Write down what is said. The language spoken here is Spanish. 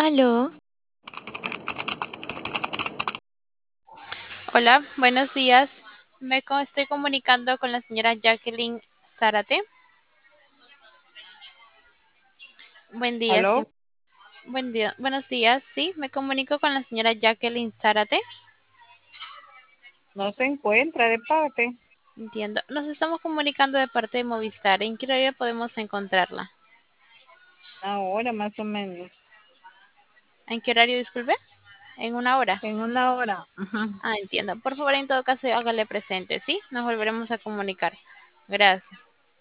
Aló, Hola, buenos días. Estoy comunicando con la señora Jacqueline Zárate. Buen día, sí. aló, Buen día, buenos días, sí. Me comunico con la señora Jacqueline Zárate. no se encuentra de parte. Entiendo. Nos estamos comunicando de parte de Movistar. ¿En qué horario podemos encontrarla? Ahora más o menos. ¿En qué horario, disculpe? En una hora. En una hora. Ajá. Ah, entiendo. Por favor, en todo caso, hágale presente, ¿sí? Nos volveremos a comunicar. Gracias.